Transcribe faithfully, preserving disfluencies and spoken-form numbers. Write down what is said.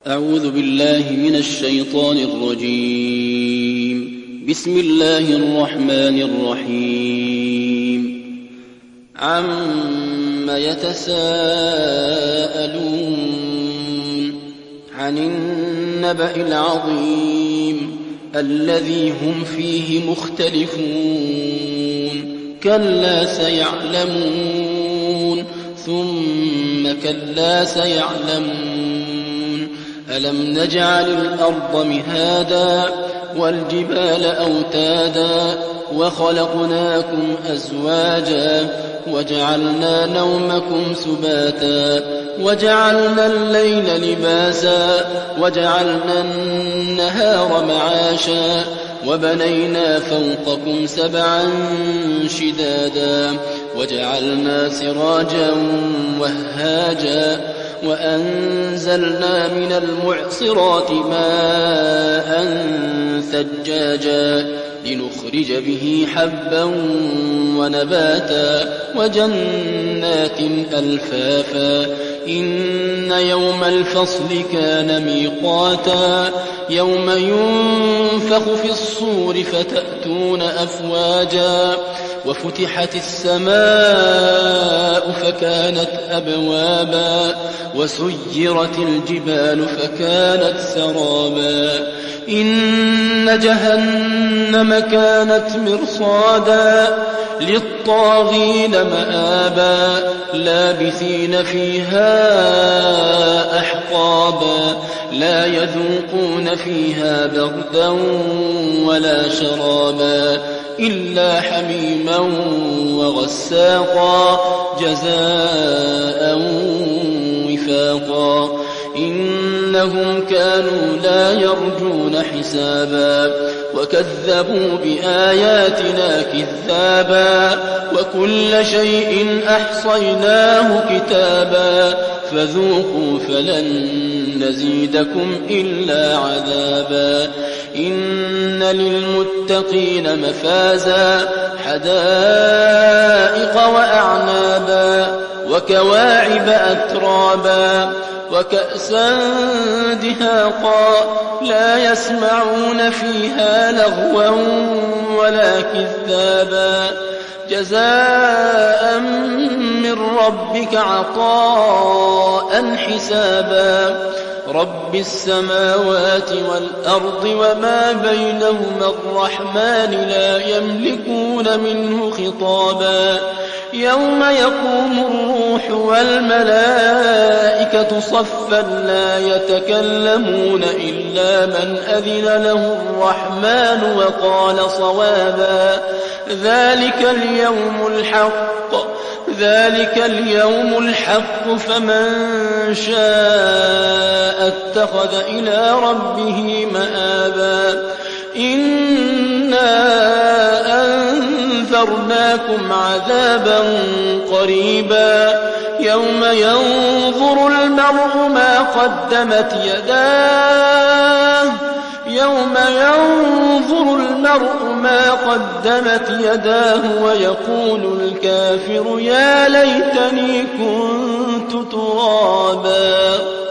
أعوذ بالله من الشيطان الرجيم. بسم الله الرحمن الرحيم. عم يتساءلون عن النبأ العظيم الذي هم فيه مختلفون كلا سيعلمون ثم كلا سيعلمون ألم نجعل الأرض مهادا والجبال أوتادا وخلقناكم أزواجا وجعلنا نومكم سباتا وجعلنا الليل لباسا وجعلنا النهار معاشا وبنينا فوقكم سبعا شدادا وجعلنا سراجا وهاجا وأنزلنا من المعصرات ماء ثجاجا لنخرج به حبا ونباتا وجنات ألفافا إن يوم الفصل كان ميقاتا يوم ينفخ في الصور فتأتون أفواجا وفتحت السماء فكانت أبوابا وسيرت الجبال فكانت سرابا إن جهنم كانت مرصادا للطاغين مآبا لابثين فيها أحقابا لا يذوقون فيها بردا ولا شرابا إلا حميما وغساقا جزاء وفاقا إنهم كانوا لا يرجون حسابا وكذبوا بآياتنا كذابا وكل شيء أحصيناه كتابا فذوقوا فلن نزيدكم إلا عذابا إن للمتقين مفازا حدائق وأعنابا وكواعب أترابا وكأسا دهاقا لا يسمعون فيها لغوا ولا كذابا جزاء من ربك عطاء حسابا رب السماوات والأرض وما بينهما الرحمن لا يملكون منه خطابا يوم يقوم الروح والملائكة صفا لا يتكلمون إلا من أذن له الرحمن وقال صوابا ذلك اليوم الحق ذلك اليوم الحق فمن شاء اتخذ إلى ربه مآبا إنا أنذرناكم عذابا قريبا يوم ينظر المرء ما قدمت يداه يوم ينظر المرء ما قدمت يداه ويقول الكافر يا ليتني كنت ترابا.